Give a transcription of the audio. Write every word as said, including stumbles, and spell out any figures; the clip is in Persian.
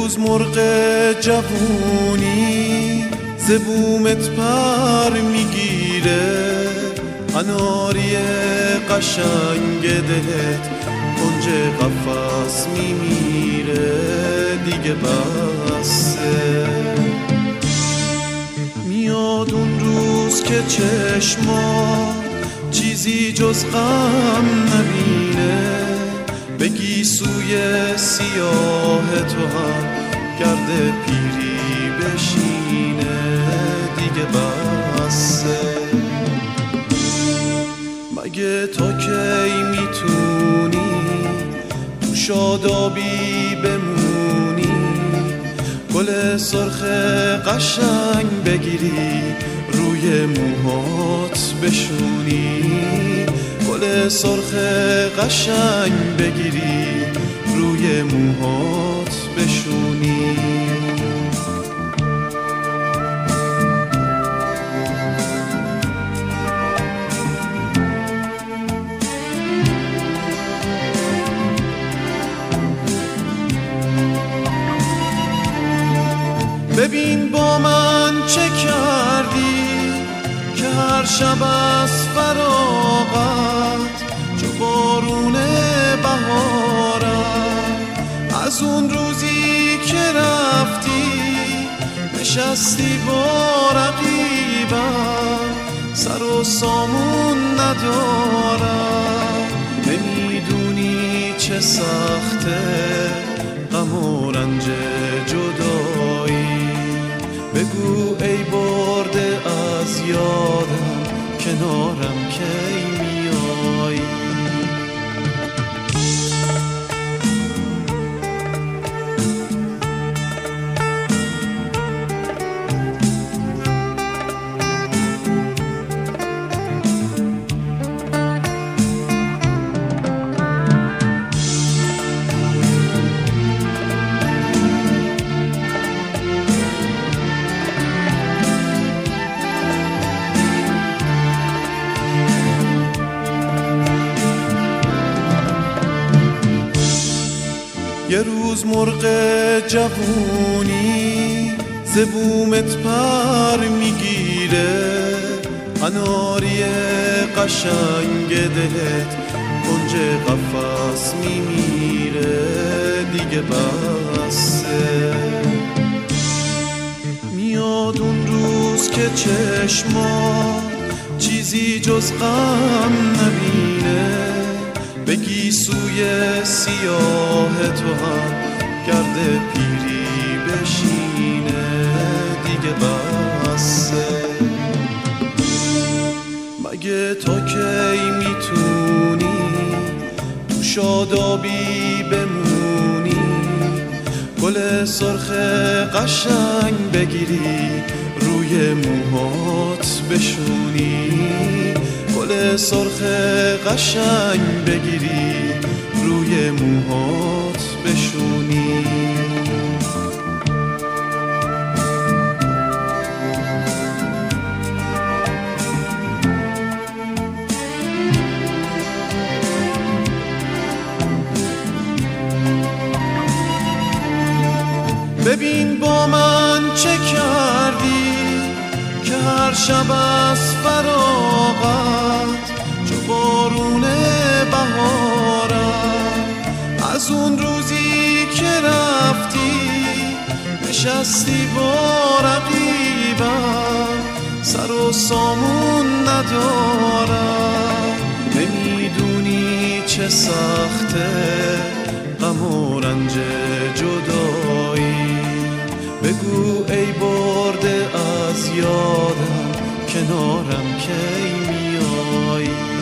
روز مرغ جوونی ز بومت پر میگیره، اناری قشنگ دلت کنج قفس میمیره، دیگه بسه. میاد اون روز که چشما چیزی جز غم نبینه، بگی سوی سیاه تو هم گرد پیری بشینه، دیگه بسه. مگه تا کی میتونی تو شادابی بمونی، گل سرخ قشنگ بگیری روی موهات بشونی، گل سرخ قشنگ بگیری روی موهات بشونی. ببین با من چه کردی که هر شب از فراغت چو بارون بهارم، از اون روزی که رفتی نشستی با رقیبم، سر و سامون ندارم. نمیدونی چه سخته غم و رنج جدایی، بگو ای برده از یادم کنارم کی میایی. یه روز مرغ جوونی ز بومت پر میگیره، اناری قشنگ دلت کنج قفس میمیره، دیگه بسه. میاد اون روز که چشما چیزی جز غم نبینه، بگی سوی سیاه تو هم گرد پیری بشینه، دیگه بسه. مگه تا کی میتونی تو شادابی بمونی، گل سرخ قشنگ بگیری روی موهات بشونی، گل سرخ قشنگ بگیری روی موهات بشونی. ببین با من چه کردی که هر شب از فراغت چو بارون بهارم، از اون روزی که رفتی نشستی با رقیبم، سر و سامون ندارم. نمیدونی چه سخته غم و رنج جدایی، بگو ای برده از یادم کنارم کی میایی.